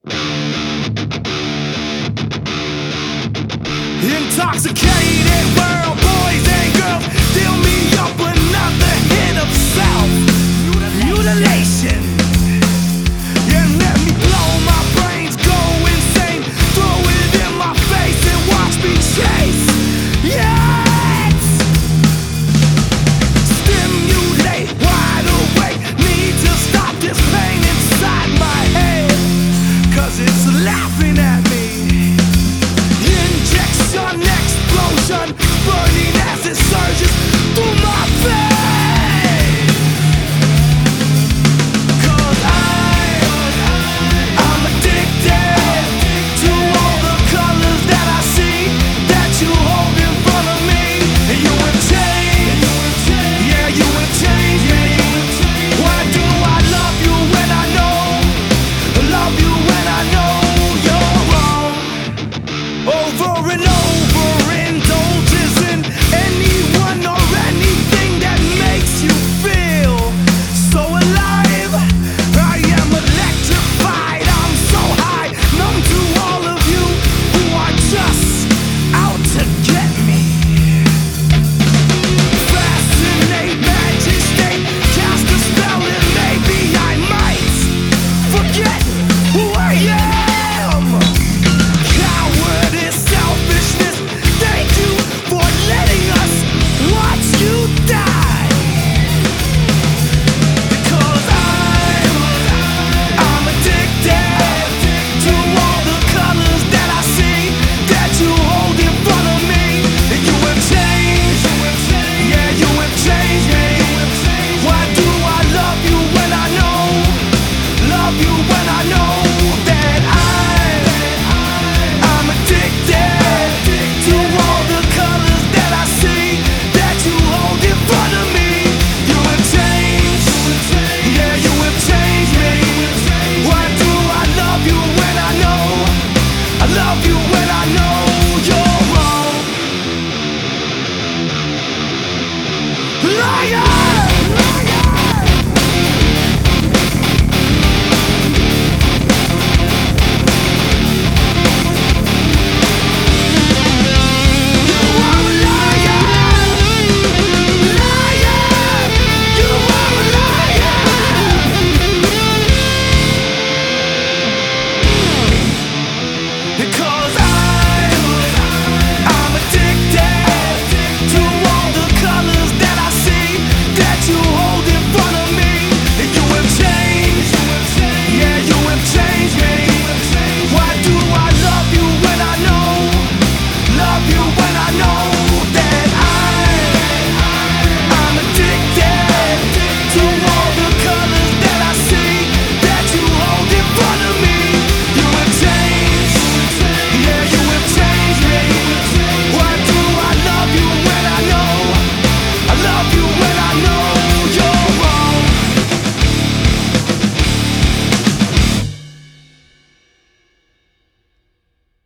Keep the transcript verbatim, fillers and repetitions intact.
Intoxicated world, boys and girls, fill me up another hit of self-mutilation. Yeah, let me blow my brains, go insane, throw it in my face and watch me chase. Yes! Stimulate, wide awake, need to stop this pain inside my head, 'cause it's laughing at me. Injection, explosion, burning as it surges through my veins. 'Cause I, I'm addicted to all the colors that I see, that you hold in front of me. And you have changed, yeah, you have changed me. Why do I love you when I know, love you when I know you're wrong? Over and over, indulges in anyone or anything that makes you feel so alive. I am electrified, I'm so high, numb to all of you who are just out to get me. Fascinate, magistrate, cast a spell and maybe I might forget who I am.